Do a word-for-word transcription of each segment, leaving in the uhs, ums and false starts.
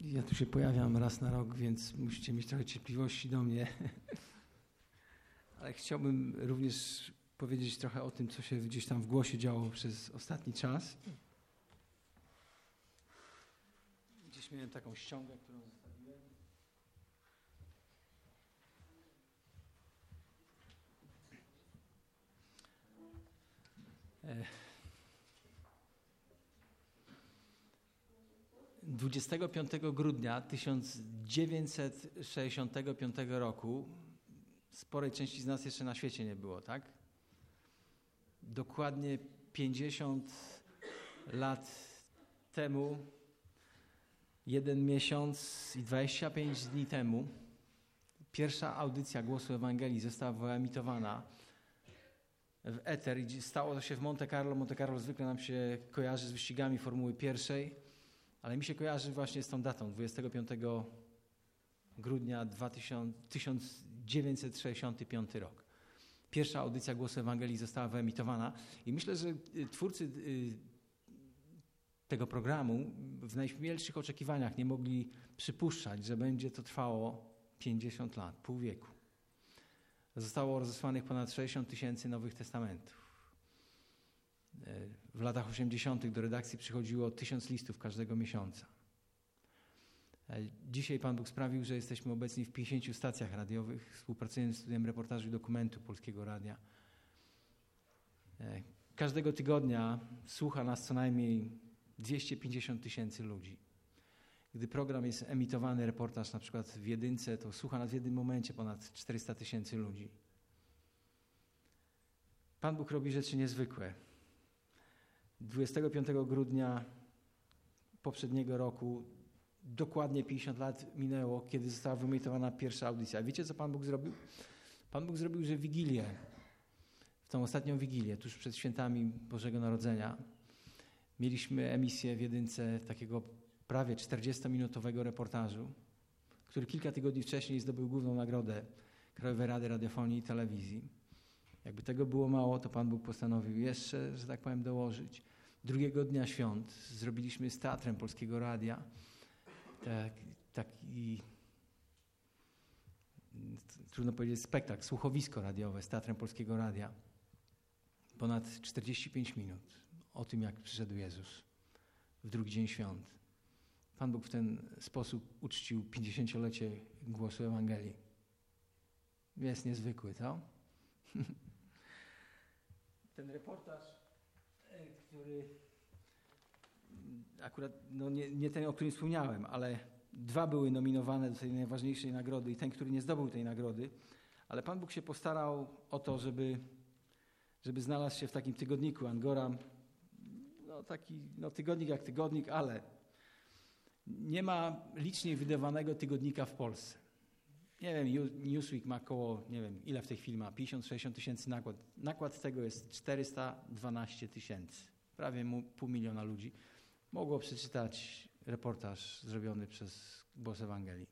Ja tu się pojawiam raz na rok, więc musicie mieć trochę cierpliwości do mnie. Ale chciałbym również powiedzieć trochę o tym, co się gdzieś tam w głosie działo przez ostatni czas. Gdzieś miałem taką ściągę, którą zostawiłem. dwudziestego piątego grudnia tysiąc dziewięćset sześćdziesiątego piątego roku sporej części z nas jeszcze na świecie nie było, tak? Dokładnie pięćdziesiąt lat temu, jeden miesiąc i dwadzieścia pięć dni temu, pierwsza audycja Głosu Ewangelii została wyemitowana w eter i stało to się w Monte Carlo. Monte Carlo zwykle nam się kojarzy z wyścigami Formuły pierwszej, ale mi się kojarzy właśnie z tą datą, dwudziestego piątego grudnia tysiąc dziewięćset sześćdziesiąty piąty rok. Pierwsza audycja Głosu Ewangelii została wyemitowana i myślę, że twórcy tego programu w najśmielszych oczekiwaniach nie mogli przypuszczać, że będzie to trwało pięćdziesiąt lat, pół wieku. Zostało rozesłanych ponad sześćdziesiąt tysięcy Nowych Testamentów. W latach osiemdziesiątych do redakcji przychodziło tysiąc listów każdego miesiąca. Dzisiaj Pan Bóg sprawił, że jesteśmy obecni w pięćdziesięciu stacjach radiowych. Współpracujemy z Studiem Reportażu i Dokumentu Polskiego Radia. Każdego tygodnia słucha nas co najmniej dwieście pięćdziesiąt tysięcy ludzi. Gdy program jest emitowany, reportaż na przykład w jedynce, to słucha nas w jednym momencie ponad czterysta tysięcy ludzi. Pan Bóg robi rzeczy niezwykłe. dwudziestego piątego grudnia poprzedniego roku dokładnie pięćdziesiąt lat minęło, kiedy została wyemitowana pierwsza audycja. Wiecie, co Pan Bóg zrobił? Pan Bóg zrobił, że w Wigilię, w tą ostatnią Wigilię, tuż przed świętami Bożego Narodzenia, mieliśmy emisję w jedynce takiego prawie czterdziestominutowego reportażu, który kilka tygodni wcześniej zdobył główną nagrodę Krajowej Rady Radiofonii i Telewizji. Jakby tego było mało, to Pan Bóg postanowił jeszcze, że tak powiem, dołożyć. Drugiego dnia świąt zrobiliśmy z Teatrem Polskiego Radia tak, taki, trudno powiedzieć, spektakl, słuchowisko radiowe z Teatrem Polskiego Radia. Ponad czterdzieści pięć minut o tym, jak przyszedł Jezus w drugi dzień świąt. Pan Bóg w ten sposób uczcił pięćdziesięciolecie Głosu Ewangelii. Jest niezwykły, co? Ten reportaż, który akurat no nie, nie ten, o którym wspomniałem, ale dwa były nominowane do tej najważniejszej nagrody i ten, który nie zdobył tej nagrody, ale Pan Bóg się postarał o to, żeby, żeby znalazł się w takim tygodniku Angora, no taki no tygodnik jak tygodnik, ale nie ma licznie wydawanego tygodnika w Polsce. Nie wiem, Newsweek ma około, nie wiem, ile w tej chwili ma, pięćdziesiąt sześćdziesiąt tysięcy nakład. Nakład tego jest czterysta dwanaście tysięcy. Prawie pół miliona ludzi mogło przeczytać reportaż zrobiony przez Głos Ewangelii.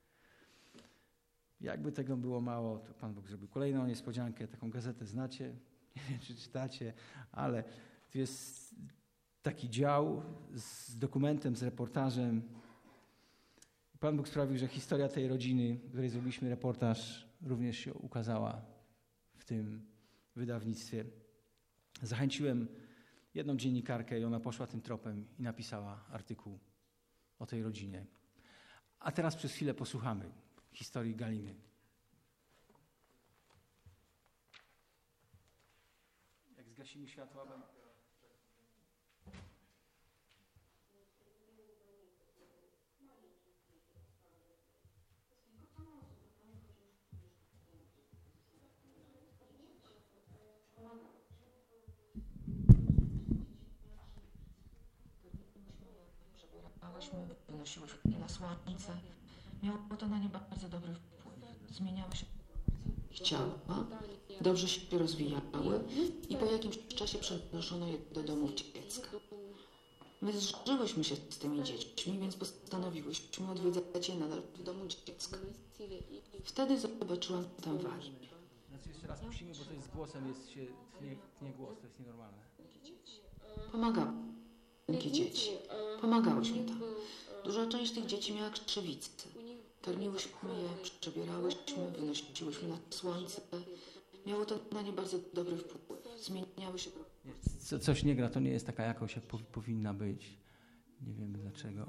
Jakby tego było mało, to Pan Bóg zrobił kolejną niespodziankę. Taką gazetę znacie, nie wiem, czy czytacie, ale tu jest taki dział z dokumentem, z reportażem. Pan Bóg sprawił, że historia tej rodziny, w której zrobiliśmy reportaż, również się ukazała w tym wydawnictwie. Zachęciłem jedną dziennikarkę i ona poszła tym tropem i napisała artykuł o tej rodzinie. A teraz przez chwilę posłuchamy historii Galiny. Jak zgasimy światła... Wynosiłyśmy je na słońce. Miało to na nie bardzo dobry wpływ. Zmieniały się ciała, dobrze się rozwijały i po jakimś czasie przenoszono je do domów dziecka. My zżyłyśmy się z tymi dziećmi, więc postanowiłyśmy odwiedzać je nadal w domu dziecka. Wtedy zobaczyłam tam Walię. Znaczy jeszcze raz musimy, bo to jest z głosem, jest się tnie, tnie głos, to jest nienormalne. Pomagały dzieci. Pomagałyśmy tam. Duża część tych dzieci miała krzywice. Karmiłyśmy je, przebierałyśmy, wynosiłyśmy na słońce. Miało to na nie bardzo dobry wpływ. Zmieniały się... Co, coś nie gra, to nie jest taka jakość, jak powi- powinna być. Nie wiemy dlaczego.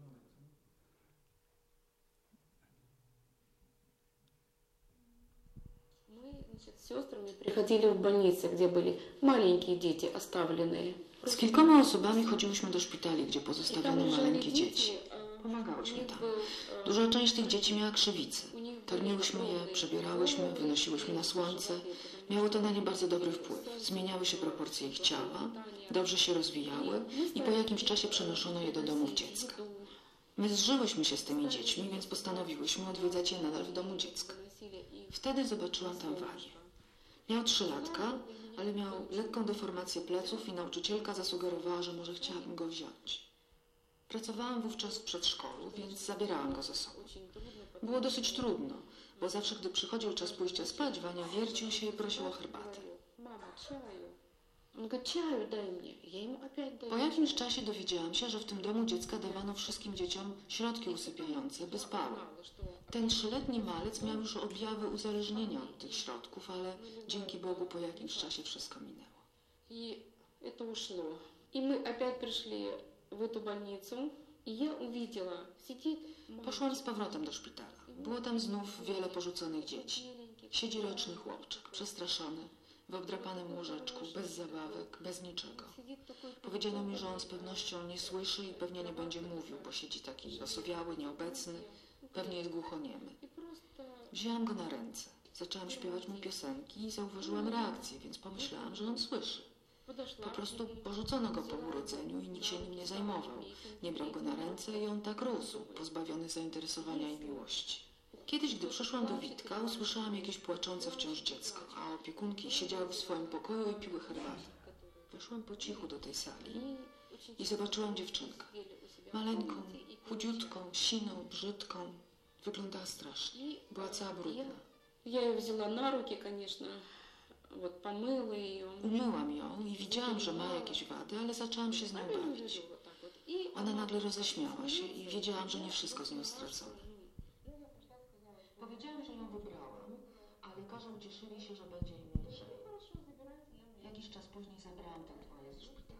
С сестрами приходили в больницы, где были маленькие дети, оставленные. Z kilkoma osobami chodziłyśmy do szpitali, gdzie pozostawiono maleńkie dzieci. Pomagałyśmy tam. Duża część tych dzieci miała krzywice. Karmiłyśmy je, przebierałyśmy, wynosiłyśmy na słońce. Miało to na nie bardzo dobry wpływ. Zmieniały się proporcje ich ciała, dobrze się rozwijały i po jakimś czasie przenoszono je do domów dziecka. My zżyłyśmy się z tymi dziećmi, więc postanowiłyśmy odwiedzać je nadal w domu dziecka. Wtedy zobaczyłam tam Wanię. Miał trzylatka, ale miał lekką deformację pleców i nauczycielka zasugerowała, że może chciałabym go wziąć. Pracowałam wówczas w przedszkolu, więc zabierałam go ze sobą. Było dosyć trudno, bo zawsze, gdy przychodził czas pójścia spać, Wania wiercił się i prosił o herbatę. Po jakimś czasie dowiedziałam się, że w tym domu dziecka dawano wszystkim dzieciom środki usypiające, by spały. Ten trzyletni malec miał już objawy uzależnienia od tych środków, ale dzięki Bogu po jakimś czasie wszystko minęło. I to uszło. I my опять пришли в эту больницу, и я увидела, сидит... Poszłam z powrotem do szpitala. Było tam znów wiele porzuconych dzieci. Siedzi roczny chłopczyk, przestraszony, w obdrapanym łóżeczku, bez zabawek, bez niczego. Powiedziano mi, że on z pewnością nie słyszy i pewnie nie będzie mówił, bo siedzi taki osowiały, nieobecny, pewnie jest głuchoniemy. Wzięłam go na ręce, zaczęłam śpiewać mu piosenki i zauważyłam reakcję, więc pomyślałam, że on słyszy. Po prostu porzucono go po urodzeniu i nikt się nim nie zajmował. Nie brał go na ręce i on tak rósł, pozbawiony zainteresowania i miłości. Kiedyś, gdy przyszłam do Witka, usłyszałam jakieś płaczące wciąż dziecko, a opiekunki siedziały w swoim pokoju i piły herbatę. Weszłam po cichu do tej sali i zobaczyłam dziewczynkę. Maleńką, chudziutką, siną, brzydką. Wyglądała strasznie. Była cała brudna. Ja ją wzięła na ruki, конечно. Вот, помыла ее. Umyłam ją i widziałam, że ma jakieś wady, ale zaczęłam się z nią bawić. Ona nagle roześmiała się i wiedziałam, że nie wszystko z nią stracone. Powiedziałam, że ją wybrałam, a lekarze ucieszyli się, że będzie im lżej. Jakiś czas później zabrałam te dwoje ze szpitala.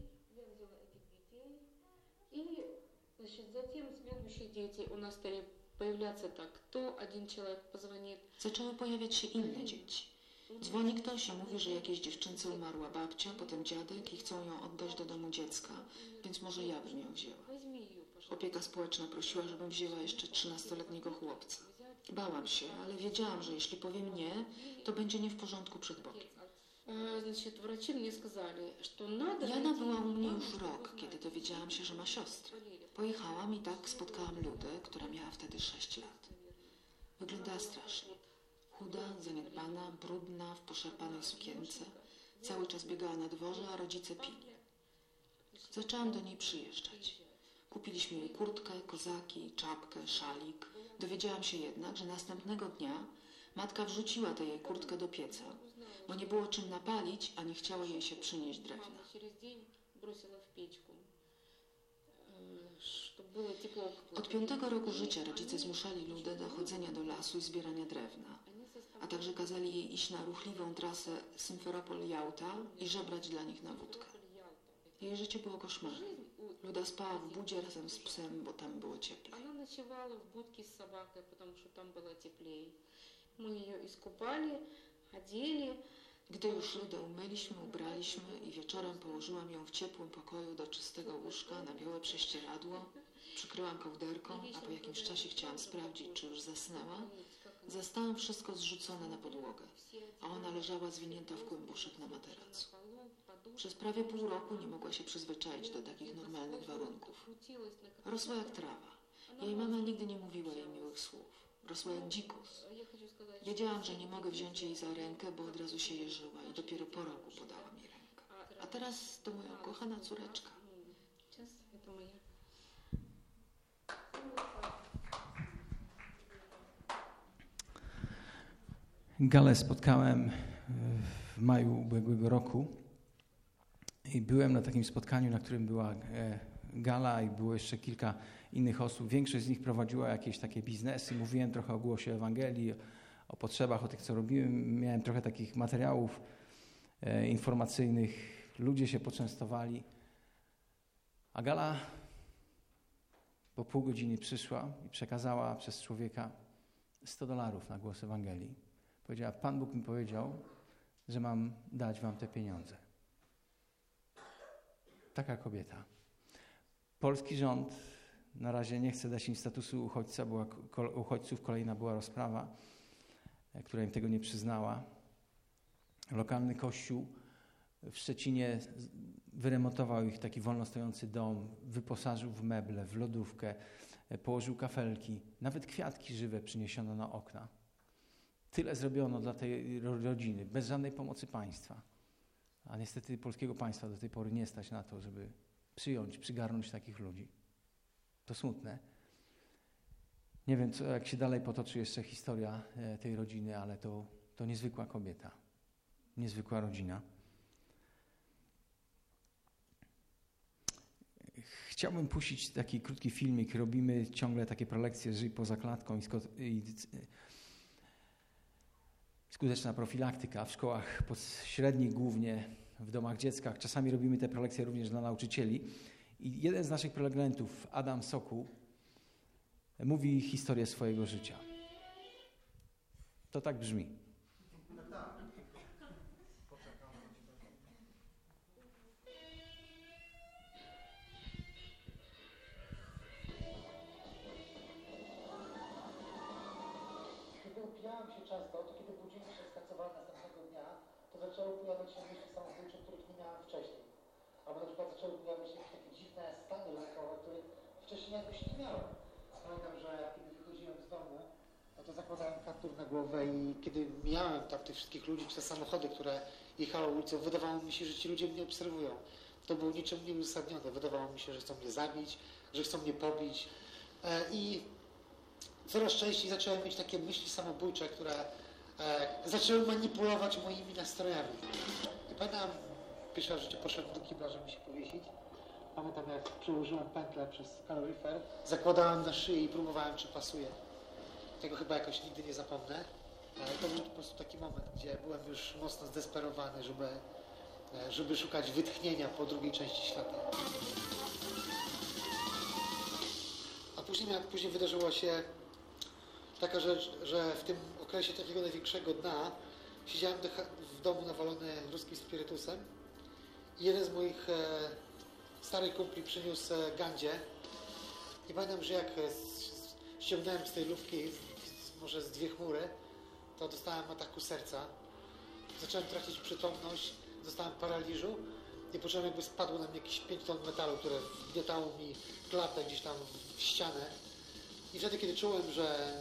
И, значит, затем следующие дети у нас стали появляться так. То один человек позвонит. Zaczęły pojawiać się inne dzieci. Dzwoni ktoś i mówi, że jakiejś dziewczynce umarła babcia, potem dziadek i chcą ją oddać do domu dziecka, więc może ja bym ją wzięła. Opieka społeczna prosiła, żebym wzięła jeszcze trzynastoletniego chłopca. Bałam się, ale wiedziałam, że jeśli powiem nie, to będzie nie w porządku przed Bogiem. Значит, врачи мне сказали, что надо... Jana była u mnie już rok, kiedy dowiedziałam się, że ma siostrę. Pojechałam i tak spotkałam Ludę, która miała wtedy sześć lat. Wyglądała strasznie. Chuda, zaniedbana, brudna, w poszarpanej sukience. Cały czas biegała na dworze, a rodzice pili. Zaczęłam do niej przyjeżdżać. Kupiliśmy jej kurtkę, kozaki, czapkę, szalik. Dowiedziałam się jednak, że następnego dnia matka wrzuciła tę jej kurtkę do pieca, bo nie było czym napalić, a nie chciało jej się przynieść drewna. Od piątego roku życia rodzice zmuszali Ludę do chodzenia do lasu i zbierania drewna, a także kazali jej iść na ruchliwą trasę Symferopol-Jałta i żebrać dla nich na wódkę. Jej życie było koszmarem. Luda spała w budzie razem z psem, bo tam było cieplej. Она ночевала в будке с собакой, потому что там было теплее. Мы ее искупали, одели. Gdy już Ludę umyliśmy, ubraliśmy i wieczorem położyłam ją w ciepłym pokoju do czystego łóżka na białe prześcieradło, przykryłam kołderką, a po jakimś czasie chciałam sprawdzić, czy już zasnęła, zastałam wszystko zrzucone na podłogę, a ona leżała zwinięta w kłębuszek na materacu. Przez prawie pół roku nie mogła się przyzwyczaić do takich normalnych warunków. Rosła jak trawa. Jej mama nigdy nie mówiła jej miłych słów. Rosła jak dzikus. Wiedziałam, że nie mogę wziąć jej za rękę, bo od razu się jeżyła i dopiero po roku podała mi rękę. A teraz to moja kochana córeczka. Galę spotkałem w maju ubiegłego roku i byłem na takim spotkaniu, na którym była Gala i było jeszcze kilka innych osób. Większość z nich prowadziła jakieś takie biznesy. Mówiłem trochę o głosie Ewangelii, o potrzebach, o tych, co robiłem. Miałem trochę takich materiałów e, informacyjnych. Ludzie się poczęstowali. A Gala po pół godziny przyszła i przekazała przez człowieka sto dolarów na głos Ewangelii. Powiedziała, Pan Bóg mi powiedział, że mam dać wam te pieniądze. Taka kobieta. Polski rząd na razie nie chce dać im statusu uchodźca, była, uchodźców. Kolejna była rozprawa, która im tego nie przyznała. Lokalny kościół w Szczecinie wyremontował ich taki wolno stojący dom, wyposażył w meble, w lodówkę, położył kafelki, nawet kwiatki żywe przyniesiono na okna. Tyle zrobiono dla tej rodziny, bez żadnej pomocy państwa. A niestety polskiego państwa do tej pory nie stać na to, żeby przyjąć, przygarnąć takich ludzi. To smutne. Nie wiem, co, jak się dalej potoczy jeszcze historia e, tej rodziny, ale to, to niezwykła kobieta, niezwykła rodzina. Chciałbym puścić taki krótki filmik. Robimy ciągle takie prelekcje Żyj poza klatką i, sko- i skuteczna profilaktyka w szkołach średnich głównie, w domach dziecka. Czasami robimy te prelekcje również dla nauczycieli. I jeden z naszych prelegentów, Adam Sokół, mówi historię swojego życia. To tak brzmi. Upijałem się często, to kiedy budziłem się skacowany następnego dnia, to zaczęły pojawiać się myśli samobójcze, których nie miałem wcześniej. Albo na przykład zaczęły pojawiać się takie dziwne stany lękowe, których wcześniej jakoś nie miałem. Pamiętam, że kiedy wychodziłem z domu, no to zakładałem kaptur na głowę i kiedy mijałem tam tych wszystkich ludzi, czy te samochody, które jechały ulicą, wydawało mi się, że ci ludzie mnie obserwują. To było niczym nieuzasadnione. Wydawało mi się, że chcą mnie zabić, że chcą mnie pobić. I coraz częściej zacząłem mieć takie myśli samobójcze, które e, zaczęły manipulować moimi nastrojami. I pamiętam, pierwszy raz w życiu poszedłem do kibla, żeby się powiesić. Pamiętam, jak przełożyłem pętlę przez kaloryfer, zakładałem na szyję i próbowałem, czy pasuje. Tego chyba jakoś nigdy nie zapomnę. E, to był po prostu taki moment, gdzie byłem już mocno zdesperowany, żeby, e, żeby szukać wytchnienia po drugiej części świata. A później, później wydarzyło się taka rzecz, że w tym okresie takiego największego dna siedziałem w domu nawalony ruskim spirytusem i jeden z moich e, starych kumpli przyniósł e, gandzie i pamiętam, że jak z, ściągnąłem z tej lufki z, z, może z dwie chmury, to dostałem ataku serca. Zacząłem tracić przytomność, dostałem paraliżu i poczułem, jakby spadło na mnie jakieś pięć ton metalu, które wgniatało mi klatę gdzieś tam w ścianę. I wtedy, kiedy czułem, że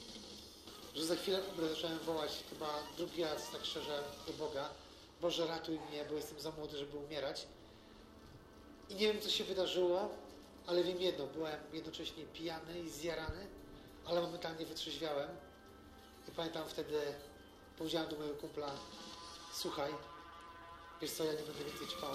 że za chwilę zacząłem wołać chyba drugi raz, tak szczerze, do Boga. Boże, ratuj mnie, bo jestem za młody, żeby umierać. I nie wiem, co się wydarzyło, ale wiem jedno, byłem jednocześnie pijany i zjarany, ale momentalnie wytrzeźwiałem. I pamiętam wtedy, powiedziałem do mojego kumpla, słuchaj, wiesz co, ja nie będę więcej ćpał.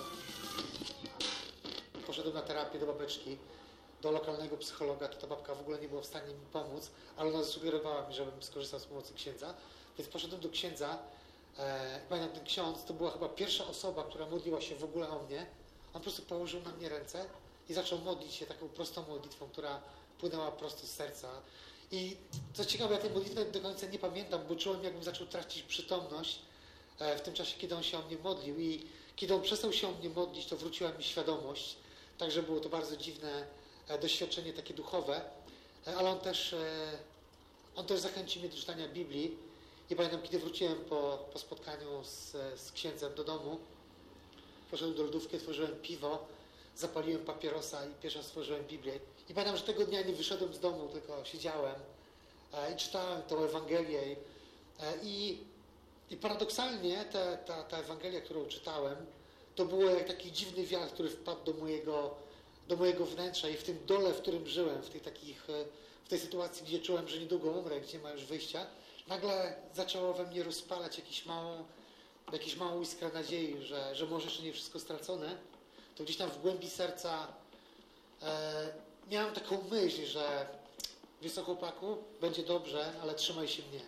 Poszedłem na terapię do babeczki, do lokalnego psychologa, to ta babka w ogóle nie była w stanie mi pomóc, ale ona zasugerowała mi, żebym skorzystał z pomocy księdza. Więc poszedłem do księdza. E, pamiętam, ten ksiądz to była chyba pierwsza osoba, która modliła się w ogóle o mnie. On po prostu położył na mnie ręce i zaczął modlić się taką prostą modlitwą, która płynęła prosto z serca. I co ciekawe, ja tej modlitwy do końca nie pamiętam, bo czułem, jakbym zaczął tracić przytomność e, w tym czasie, kiedy on się o mnie modlił. I kiedy on przestał się o mnie modlić, to wróciła mi świadomość. Także było to bardzo dziwne doświadczenie takie duchowe, ale on też, on też zachęcił mnie do czytania Biblii. I pamiętam, kiedy wróciłem po, po spotkaniu z, z księdzem do domu, poszedłem do lodówki, otworzyłem piwo, zapaliłem papierosa i pierwszy raz otworzyłem Biblię. I pamiętam, że tego dnia nie wyszedłem z domu, tylko siedziałem i czytałem tę Ewangelię. I, i paradoksalnie ta, ta, ta Ewangelia, którą czytałem, to było jak taki dziwny wiatr, który wpadł do mojego do mojego wnętrza i w tym dole, w którym żyłem, w tej, takich, w tej sytuacji, gdzie czułem, że niedługo umrę, gdzie nie ma już wyjścia, nagle zaczęło we mnie rozpalać jakąś małą, jakąś małą iskrę nadziei, że, że może jeszcze nie wszystko stracone. To gdzieś tam w głębi serca e, miałem taką myśl, że wiesz co, chłopaku, będzie dobrze, ale trzymaj się mnie.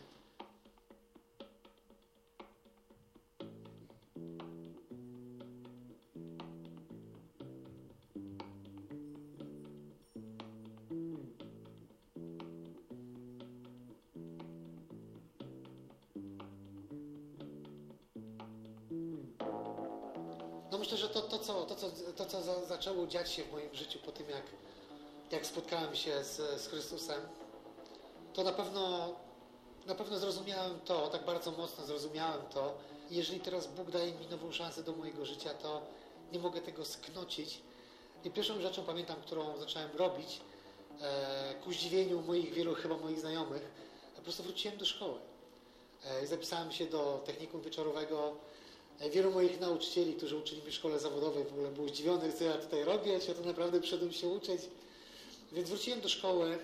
No myślę, że to, to, co, to, co, to, co za, zaczęło dziać się w moim życiu po tym, jak, jak spotkałem się z, z Chrystusem, to na pewno, na pewno zrozumiałem to, tak bardzo mocno zrozumiałem to. I jeżeli teraz Bóg daje mi nową szansę do mojego życia, to nie mogę tego sknocić. I pierwszą rzeczą, pamiętam, którą zacząłem robić, e, ku zdziwieniu moich wielu chyba moich znajomych, po prostu wróciłem do szkoły. E, zapisałem się do technikum wieczorowego. Wielu moich nauczycieli, którzy uczyli mnie w szkole zawodowej, w ogóle było zdziwionych, co ja tutaj robię, czy ja to naprawdę przyszedłem się uczyć. Więc wróciłem do szkoły,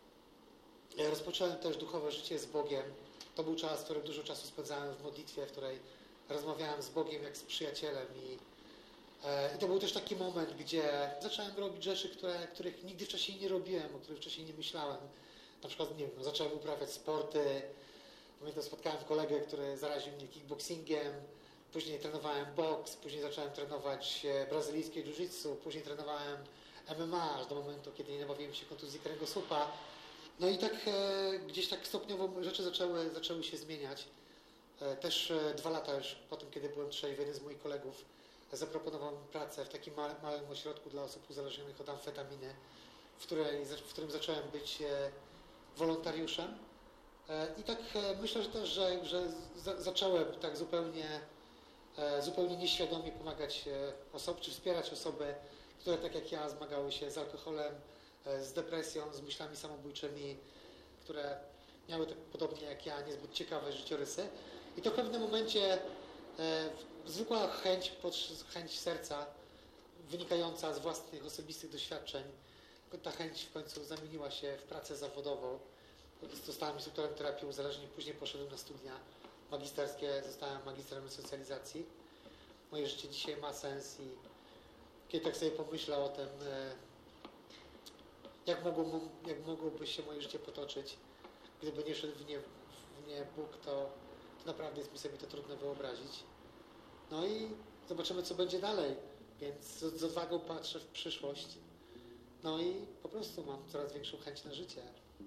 rozpocząłem też duchowe życie z Bogiem. To był czas, w którym dużo czasu spędzałem w modlitwie, w której rozmawiałem z Bogiem jak z przyjacielem. I, e, i to był też taki moment, gdzie zacząłem robić rzeczy, które, których nigdy wcześniej nie robiłem, o których wcześniej nie myślałem. Na przykład, nie wiem, no, zacząłem uprawiać sporty. Pamiętam, spotkałem kolegę, który zaraził mnie kickboxingiem. Później trenowałem boks, później zacząłem trenować brazylijskie jiu-jitsu, później trenowałem M M A aż do momentu, kiedy nie nabawiłem się kontuzji kręgosłupa. No i tak e, gdzieś tak stopniowo rzeczy zaczęły, zaczęły się zmieniać. E, też e, dwa lata już po tym, kiedy byłem trzeźwy, jeden z moich kolegów zaproponował mi pracę w takim małym, małym ośrodku dla osób uzależnionych od amfetaminy, w, której, w którym zacząłem być e, wolontariuszem. E, I tak e, myślę, że też, że, że za, zacząłem tak zupełnie zupełnie nieświadomie pomagać osobom, czy wspierać osoby, które tak jak ja zmagały się z alkoholem, z depresją, z myślami samobójczymi, które miały tak podobnie jak ja niezbyt ciekawe życiorysy. I to w pewnym momencie e, zwykła chęć, chęć serca wynikająca z własnych osobistych doświadczeń, ta chęć w końcu zamieniła się w pracę zawodową. Zostałem instruktorem terapii uzależnień, później poszedłem na studia magisterskie, zostałem magistrem resocjalizacji. Moje życie dzisiaj ma sens i kiedy tak sobie pomyślę o tym, jak, mogło, jak mogłoby się moje życie potoczyć, gdyby nie szedł w nie, w nie Bóg, to, to naprawdę jest mi sobie to trudno wyobrazić. No i zobaczymy, co będzie dalej, więc z, z odwagą patrzę w przyszłość. No i po prostu mam coraz większą chęć na życie.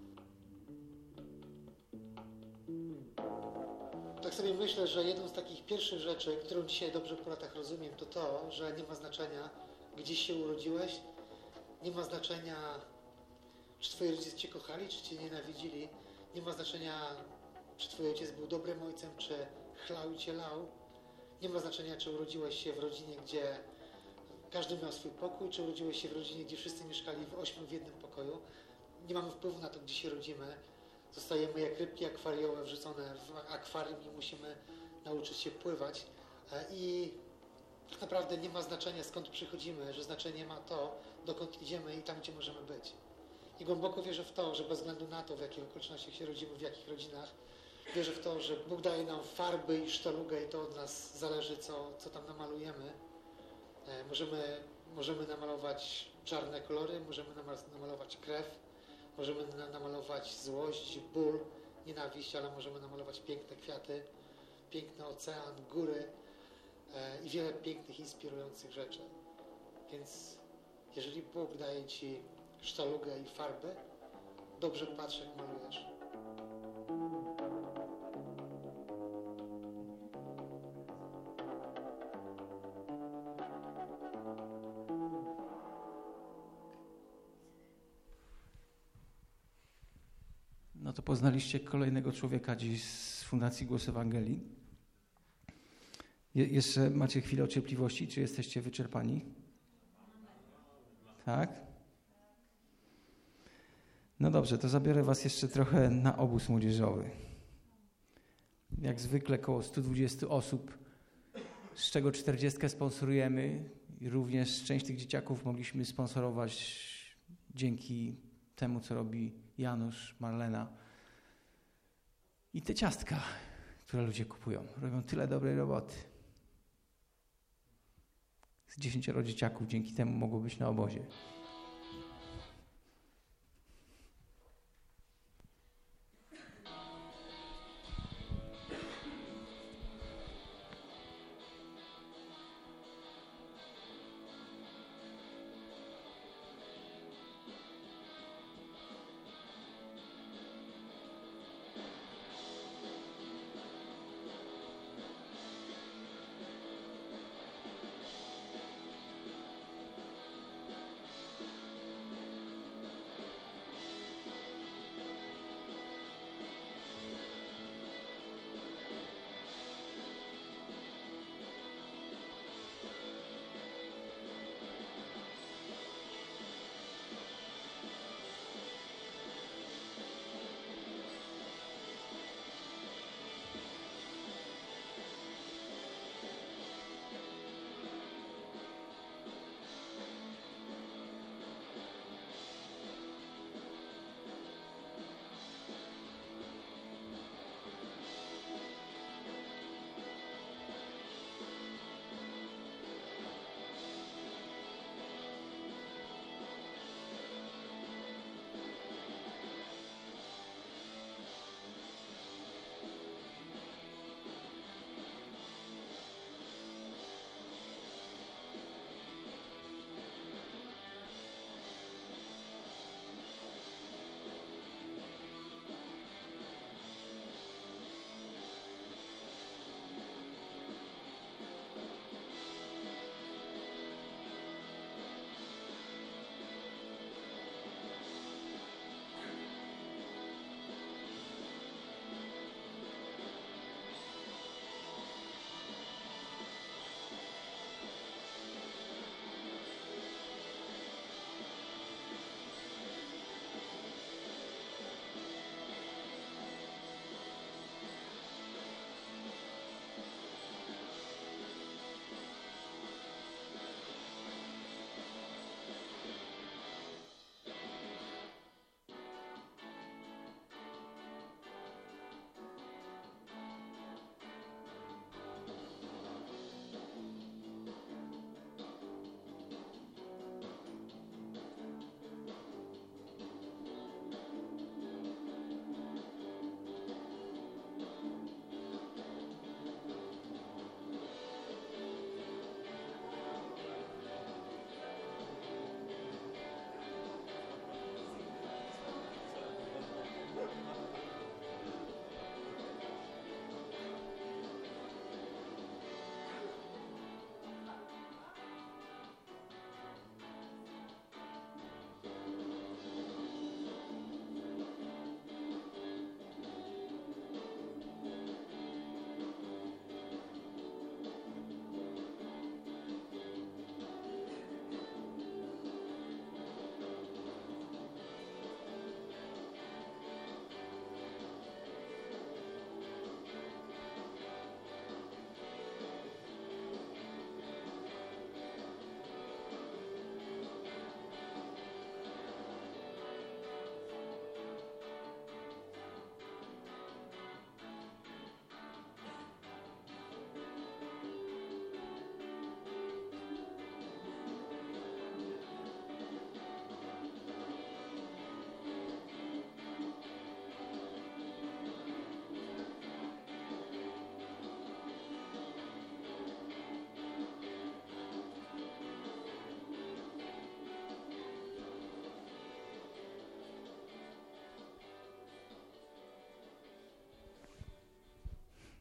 Tak sobie myślę, że jedną z takich pierwszych rzeczy, którą dzisiaj dobrze po latach rozumiem, to to, że nie ma znaczenia, gdzie się urodziłeś, nie ma znaczenia, czy twoi rodzice cię kochali, czy cię nienawidzili, nie ma znaczenia, czy twój ojciec był dobrym ojcem, czy chlał i cię lał, nie ma znaczenia, czy urodziłeś się w rodzinie, gdzie każdy miał swój pokój, czy urodziłeś się w rodzinie, gdzie wszyscy mieszkali w ośmiu w jednym pokoju. Nie mamy wpływu na to, gdzie się rodzimy. Zostajemy jak rybki akwariowe wrzucone w akwarium i musimy nauczyć się pływać. I tak naprawdę nie ma znaczenia, skąd przychodzimy, że znaczenie ma to, dokąd idziemy i tam, gdzie możemy być. I głęboko wierzę w to, że bez względu na to, w jakich okolicznościach się rodzimy, w jakich rodzinach, wierzę w to, że Bóg daje nam farby i sztalugę i to od nas zależy, co, co tam namalujemy. Możemy, możemy namalować czarne kolory, możemy namalować krew, możemy namalować złość, ból, nienawiść, ale możemy namalować piękne kwiaty, piękny ocean, góry e, i wiele pięknych, inspirujących rzeczy. Więc jeżeli Bóg daje ci sztalugę i farbę, dobrze patrz, jak malujesz. No to poznaliście kolejnego człowieka dziś z Fundacji Głos Ewangelii. Je- jeszcze macie chwilę cierpliwości, czy jesteście wyczerpani? Tak? No dobrze, to zabiorę was jeszcze trochę na obóz młodzieżowy. Jak zwykle około sto dwadzieścia osób, z czego czterdzieści sponsorujemy i również część tych dzieciaków mogliśmy sponsorować dzięki temu, co robi Janusz, Marlena. I te ciastka, które ludzie kupują, robią tyle dobrej roboty. Z dziesięcioro dzieciaków dzięki temu mogło być na obozie.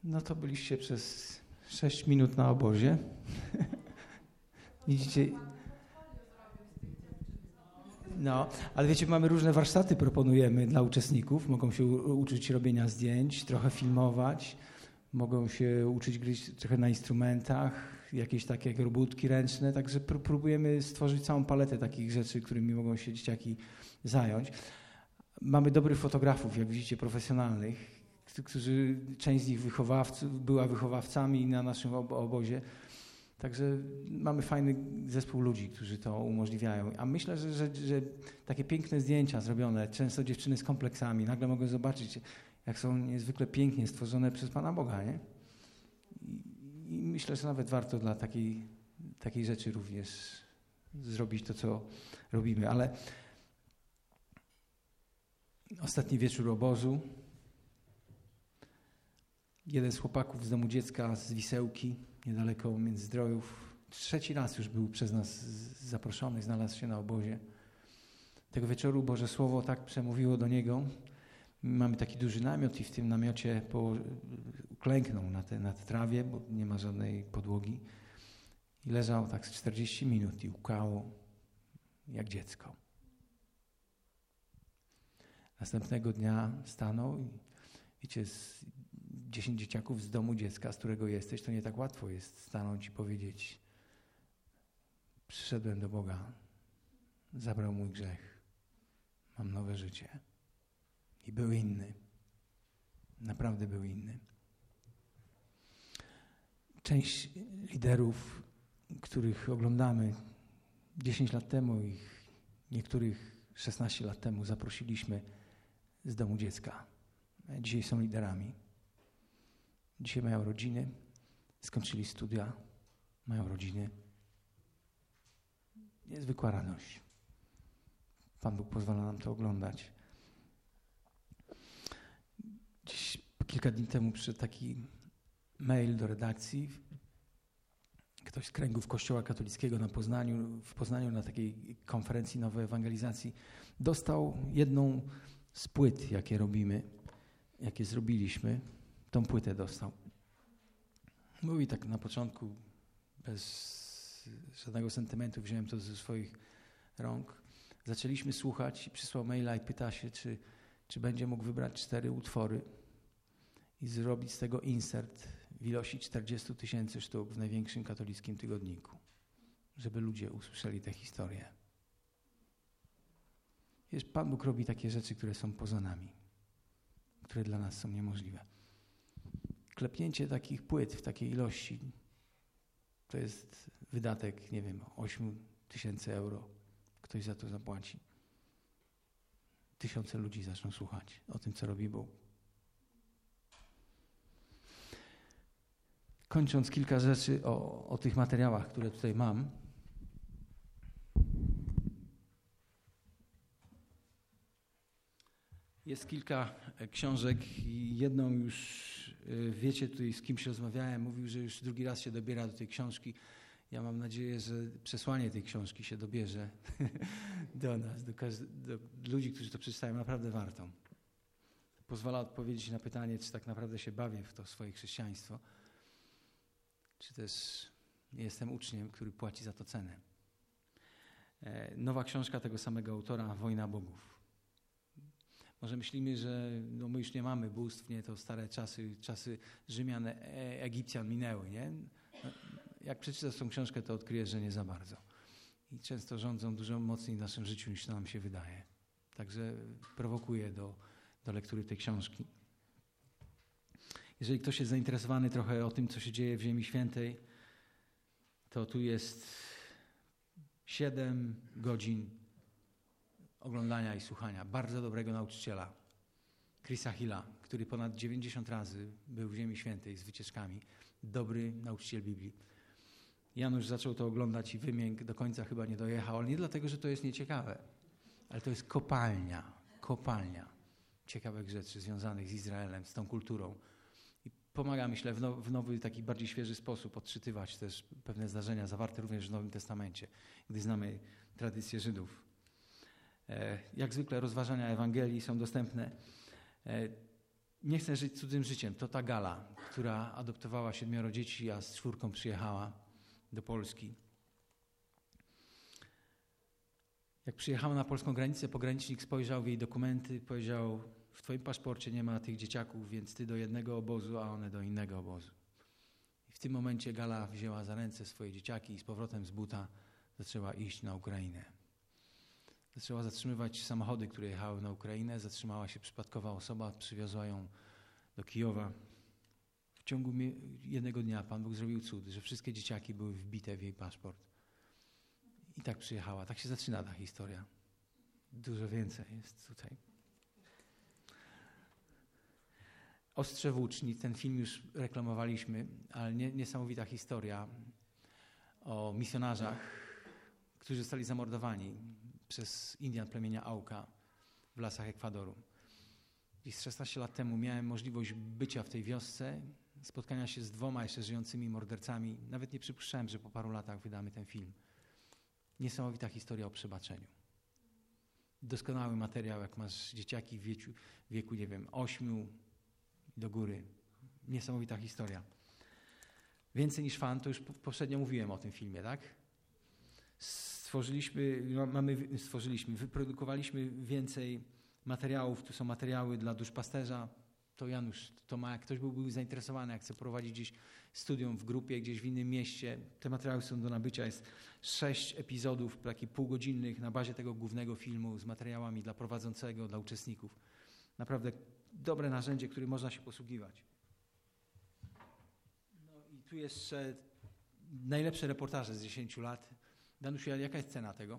No to byliście przez sześć minut na obozie. Widzicie? No, ale wiecie, mamy różne warsztaty, proponujemy dla uczestników. Mogą się u- uczyć robienia zdjęć, trochę filmować, mogą się uczyć gryźć trochę na instrumentach, jakieś takie jak robótki ręczne, także pró- próbujemy stworzyć całą paletę takich rzeczy, którymi mogą się dzieciaki zająć. Mamy dobrych fotografów, jak widzicie, profesjonalnych, k- którzy, część z nich wychowawców, była wychowawcami na naszym ob- obozie. Także mamy fajny zespół ludzi, którzy to umożliwiają. A myślę, że, że, że takie piękne zdjęcia zrobione, często dziewczyny z kompleksami, nagle mogą zobaczyć, jak są niezwykle pięknie stworzone przez Pana Boga, nie? I, i myślę, że nawet warto dla takiej, takiej rzeczy również zrobić to, co robimy. Ale ostatni wieczór obozu. Jeden z chłopaków z domu dziecka z Wisełki, niedaleko Międzyzdrojów, trzeci raz już był przez nas z- zaproszony, znalazł się na obozie. Tego wieczoru Boże Słowo tak przemówiło do niego. Mamy taki duży namiot i w tym namiocie po, klęknął na, te, na trawie, bo nie ma żadnej podłogi. I leżał tak z czterdzieści minut i łkało jak dziecko. Następnego dnia stanął i wiecie, z dziesięć dzieciaków z domu dziecka, z którego jesteś, to nie tak łatwo jest stanąć i powiedzieć: przyszedłem do Boga, zabrał mój grzech, mam nowe życie. I był inny. Naprawdę był inny. Część liderów, których oglądamy dziesięć lat temu i niektórych szesnaście lat temu zaprosiliśmy z domu dziecka. Dzisiaj są liderami. Dzisiaj mają rodziny, skończyli studia, mają rodziny. Niezwykła radość. Pan Bóg pozwala nam to oglądać. Dziś kilka dni temu przyszedł taki mail do redakcji. Ktoś z kręgów Kościoła katolickiego na Poznaniu, w Poznaniu na takiej konferencji nowej ewangelizacji dostał jedną z płyt, jakie robimy, jakie zrobiliśmy. Tą płytę dostał. Mówi tak na początku, bez żadnego sentymentu, wziąłem to ze swoich rąk. Zaczęliśmy słuchać i przysłał maila i pyta się, czy, czy będzie mógł wybrać cztery utwory i zrobić z tego insert w ilości czterdzieści tysięcy sztuk w największym katolickim tygodniku, żeby ludzie usłyszeli tę historię. Wiesz, Pan Bóg robi takie rzeczy, które są poza nami, które dla nas są niemożliwe. Klepnięcie takich płyt w takiej ilości to jest wydatek, nie wiem, osiem tysięcy euro. Ktoś za to zapłaci. Tysiące ludzi zaczną słuchać o tym, co robi Bóg. Kończąc kilka rzeczy o, o tych materiałach, które tutaj mam. Jest kilka książek i jedną już wiecie, tutaj z kimś rozmawiałem, mówił, że już drugi raz się dobiera do tej książki. Ja mam nadzieję, że przesłanie tej książki się dobierze do nas, do, do ludzi, którzy to przeczytają. Naprawdę warto. Pozwala odpowiedzieć na pytanie, czy tak naprawdę się bawię w to swoje chrześcijaństwo, czy też nie jestem uczniem, który płaci za to cenę. Nowa książka tego samego autora, Wojna Bogów. Może myślimy, że no my już nie mamy bóstw, nie, to stare czasy, czasy Rzymian, e, Egipcjan minęły, nie? No, jak przeczytasz tą książkę, to odkryjesz, że nie za bardzo. I często rządzą dużo mocniej w naszym życiu, niż to nam się wydaje. Także prowokuję do, do lektury tej książki. Jeżeli ktoś jest zainteresowany trochę o tym, co się dzieje w Ziemi Świętej, to tu jest siedem godzin oglądania i słuchania bardzo dobrego nauczyciela, Chrisa Hilla, który ponad dziewięćdziesiąt razy był w Ziemi Świętej z wycieczkami. Dobry nauczyciel Biblii. Janusz zaczął to oglądać i wymiękł, do końca chyba nie dojechał, ale nie dlatego, że to jest nieciekawe, ale to jest kopalnia, kopalnia ciekawych rzeczy związanych z Izraelem, z tą kulturą. I pomaga, myślę, w, now, w nowy, taki bardziej świeży sposób odczytywać też pewne zdarzenia zawarte również w Nowym Testamencie, gdy znamy tradycję Nie chcę żyć cudzym życiem. To ta Gala, która adoptowała siedmioro dzieci, a z czwórką przyjechała do Polski. Jak przyjechała na polską granicę, pogranicznik spojrzał w jej dokumenty, powiedział: w twoim paszporcie nie ma tych dzieciaków, więc ty do jednego obozu, a one do innego obozu. I w tym momencie Gala wzięła za ręce swoje dzieciaki i z powrotem z buta zaczęła iść na Ukrainę. Zaczęła zatrzymywać samochody, które jechały na Ukrainę. Zatrzymała się przypadkowa osoba, przywiozła ją do Kijowa. W ciągu jednego dnia Pan Bóg zrobił cud, że wszystkie dzieciaki były wbite w jej paszport. I tak przyjechała. Tak się zaczyna ta historia. Dużo więcej jest tutaj. Ostrze Włóczni, ten film już reklamowaliśmy, ale nie, niesamowita historia o misjonarzach, którzy zostali zamordowani przez Indian plemienia Auka w lasach Ekwadoru. Gdzieś szesnaście lat temu miałem możliwość bycia w tej wiosce, spotkania się z dwoma jeszcze żyjącymi mordercami. Nawet nie przypuszczałem, że po paru latach wydamy ten film. Niesamowita historia o przebaczeniu. Doskonały materiał, jak masz dzieciaki w wieku, w wieku nie wiem, ośmiu do góry. Niesamowita historia. Więcej niż fan, to już poprzednio mówiłem o tym filmie, tak? Stworzyliśmy, mamy, stworzyliśmy, wyprodukowaliśmy więcej materiałów. Tu są materiały dla duszpasterza. To Janusz to ma, jak ktoś byłby zainteresowany, jak chce prowadzić gdzieś studium w grupie, gdzieś w innym mieście. Te materiały są do nabycia. Jest sześć epizodów, takich półgodzinnych na bazie tego głównego filmu z materiałami dla prowadzącego, dla uczestników. Naprawdę dobre narzędzie, którym można się posługiwać. No i tu jeszcze najlepsze reportaże z dziesięciu lat. Danusiu, jaka jest cena tego?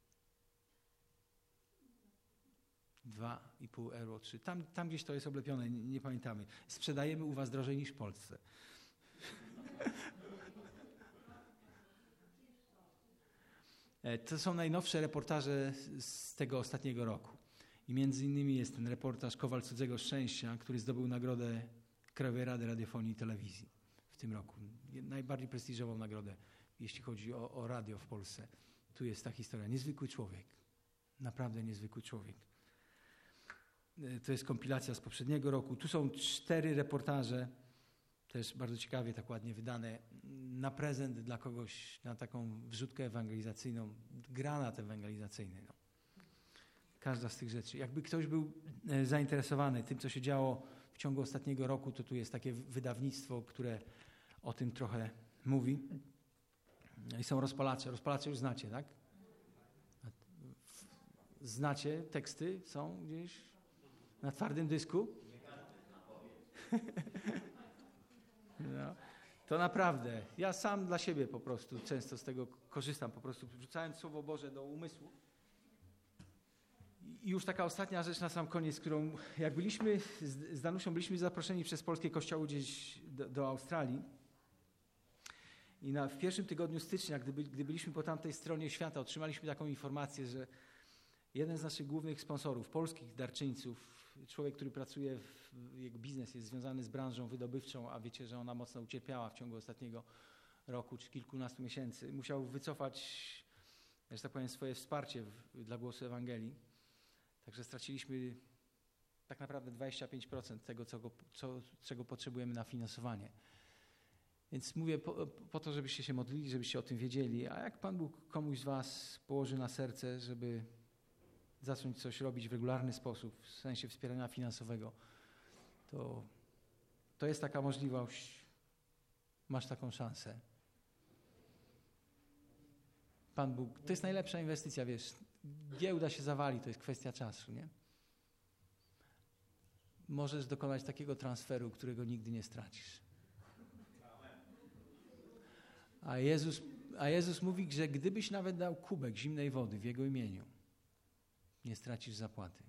Dwa i pół euro, trzy. Tam, tam gdzieś to jest oblepione, nie, nie pamiętamy. Sprzedajemy u was drożej niż w Polsce. To są najnowsze reportaże z tego ostatniego roku. I między innymi jest ten reportaż Kowal Cudzego Szczęścia, który zdobył nagrodę Krajowej Rady Radiofonii i Telewizji w tym roku. Najbardziej prestiżową nagrodę, jeśli chodzi o, o radio w Polsce. Tu jest ta historia. Niezwykły człowiek. Naprawdę niezwykły człowiek. To jest kompilacja z poprzedniego roku. Tu są cztery reportaże, też bardzo ciekawie, tak ładnie wydane, na prezent dla kogoś, na taką wrzutkę ewangelizacyjną, granat ewangelizacyjny. No. Każda z tych rzeczy. Jakby ktoś był zainteresowany tym, co się działo w ciągu ostatniego roku, to tu jest takie wydawnictwo, które o tym trochę mówi. I są rozpalacze. Rozpalacze już znacie, tak? Znacie teksty? Są gdzieś na twardym dysku? No, to naprawdę. Ja sam dla siebie po prostu często z tego korzystam. Po prostu wrzucając Słowo Boże do umysłu. I już taka ostatnia rzecz na sam koniec, którą jak byliśmy z Danusią, byliśmy zaproszeni przez polskie kościoły gdzieś do, do Australii. I na, w pierwszym tygodniu stycznia, gdy, gdy byliśmy po tamtej stronie świata, otrzymaliśmy taką informację, że jeden z naszych głównych sponsorów, polskich darczyńców, człowiek, który pracuje, w, jego biznes jest związany z branżą wydobywczą, a wiecie, że ona mocno ucierpiała w ciągu ostatniego roku czy kilkunastu miesięcy, musiał wycofać, że tak powiem, swoje wsparcie w, dla głosu Ewangelii. Także straciliśmy tak naprawdę dwadzieścia pięć procent tego, co go, co, czego potrzebujemy na finansowanie. Więc mówię po, po to, żebyście się modlili, żebyście o tym wiedzieli. A jak Pan Bóg komuś z was położy na serce, żeby zacząć coś robić w regularny sposób, w sensie wspierania finansowego, to, to jest taka możliwość, masz taką szansę. Pan Bóg, to jest najlepsza inwestycja, wiesz, giełda się zawali, to jest kwestia czasu, nie? Możesz dokonać takiego transferu, którego nigdy nie stracisz. A Jezus, a Jezus mówi, że gdybyś nawet dał kubek zimnej wody w Jego imieniu, nie stracisz zapłaty.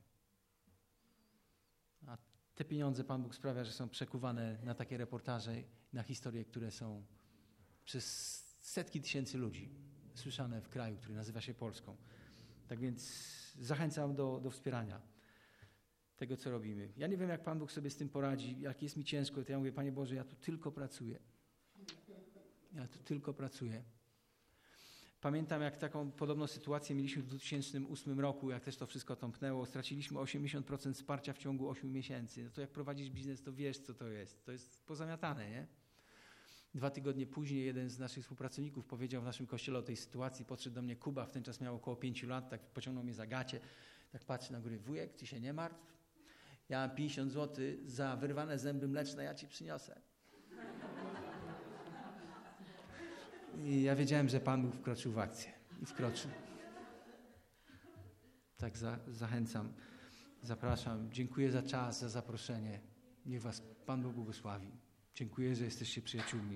A te pieniądze Pan Bóg sprawia, że są przekuwane na takie reportaże, na historie, które są przez setki tysięcy ludzi słyszane w kraju, który nazywa się Polską. Tak więc zachęcam do, do wspierania tego, co robimy. Ja nie wiem, jak Pan Bóg sobie z tym poradzi, jak jest mi ciężko, to ja mówię, Panie Boże, ja tu tylko pracuję. Ja tu tylko pracuję. Pamiętam, jak taką podobną sytuację mieliśmy w dwa tysiące ósmym roku, jak też to wszystko tąpnęło. Straciliśmy osiemdziesiąt procent wsparcia w ciągu ośmiu miesięcy. No to jak prowadzisz biznes, to wiesz, co to jest. To jest pozamiatane, nie? Dwa tygodnie później jeden z naszych współpracowników powiedział w naszym kościele o tej sytuacji. Podszedł do mnie Kuba, w ten czas miał około pięciu lat, tak pociągnął mnie za gacie. Tak patrzy na górę, wujek, ty się nie martw. Ja mam pięćdziesiąt złotych za wyrwane zęby mleczne, ja ci przyniosę. I ja wiedziałem, że Pan Bóg wkroczył w akcję. I wkroczył. Tak za, zachęcam, zapraszam. Dziękuję za czas, za zaproszenie. Niech was Pan Bóg błogosławi. Dziękuję, że jesteście przyjaciółmi.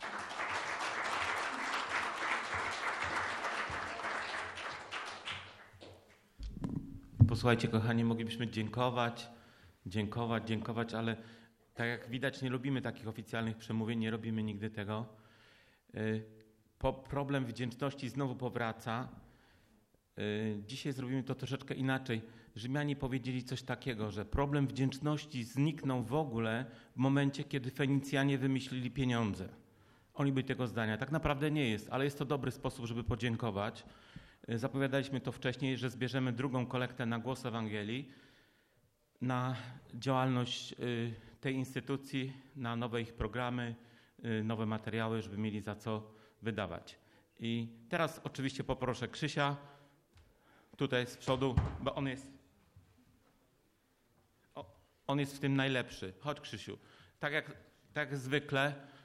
Posłuchajcie, kochani, moglibyśmy dziękować, dziękować, dziękować, ale tak jak widać, nie lubimy takich oficjalnych przemówień, nie robimy nigdy tego. Po problem wdzięczności znowu powraca. Dzisiaj zrobimy to troszeczkę inaczej. Rzymianie powiedzieli coś takiego, że problem wdzięczności zniknął w ogóle w momencie, kiedy Fenicjanie wymyślili pieniądze. Oni byli tego zdania. Tak naprawdę nie jest, ale jest to dobry sposób, żeby podziękować. Zapowiadaliśmy to wcześniej, że zbierzemy drugą kolektę na Głos Ewangelii, na działalność tej instytucji, na nowe ich programy, nowe materiały, żeby mieli za co wydawać. I teraz oczywiście poproszę Krzysia, tutaj z przodu, bo on jest, o, on jest w tym najlepszy. Chodź, Krzysiu. Tak jak, tak jak zwykle